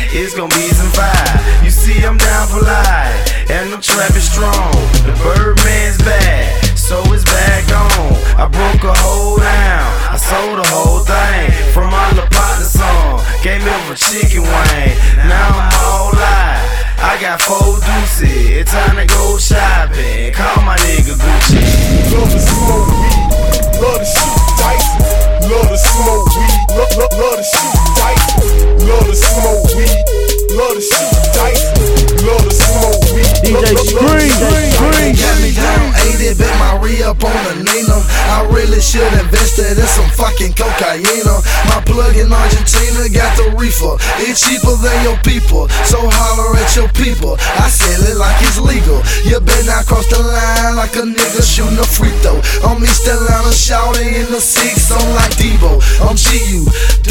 it's gon' be some fire. You see, I'm down for life, and the trap is strong. The Birdman's bad, so it's back on. I broke a hole down, I sold the whole thing. From my La Partner song, gave me over chicken wing. Now I'm all live, I got 4 deuces. It's time to go shopping, call my nigga Gucci. Love to smoke weed, love to shoot dice. Love to smoke weed, love to shoot dice. Love to smoke weed, love to shoot dice. Love to smoke weed. DJ Scream. Got me down 80, bet my re-up on the Nina. I really should invested in some fucking cocaine. My plug in Argentina got the reefer. It's cheaper than your people, so holler at your people. I sell it like it's legal. You better not cross the line like a nigga shooting a free throw. I'm East Atlanta shouting in the 6 on like Debo. I'm G-U-C-C-I-M-A-N-E.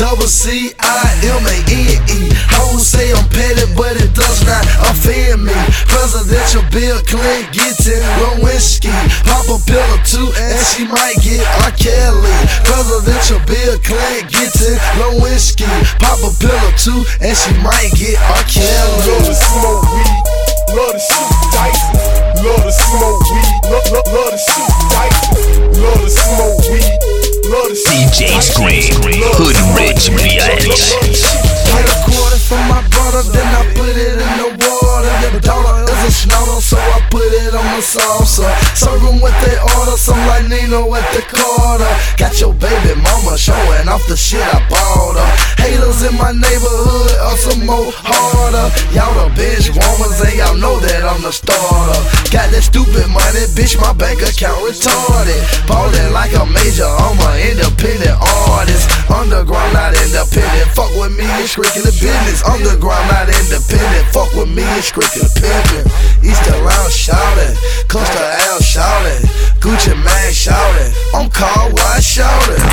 Hoes say I'm petty, but it does not offend me. Presidential Bill Clinton getting Lewinsky. Pop a pill or 2 and she might get R. Kelly. Presidential Bill Clinton getting Lewinsky. Pop a pill or 2 and she might get R. Kelly. Love to smoke weed, love to shoot dice. Love to smoke weed, love to shoot dice. Love to smoke weed, love to shoot DJ Scream, Hood Rich Reality. Get a quarter from my brother, then I put it in the water. Your daughter is a snowder, so I put it on the salsa. Serve them what they order, some like Nino at the Carter. Got your baby mama showing off the shit I bought her. Haters in my neighborhood are some more harder. Y'all the bitch woman, and y'all know that I'm the starter. Got that stupid money, bitch, my bank account retarded. Ballin' like a major, I'm an independent artist. Underground, not independent. Fuck with me, it's strictly business. Underground, not independent. Fuck with me, it's strictly pimpin'. East Atlanta shoutin', Costa Al shoutin', Gucci man shoutin'. I'm called White shoutin'.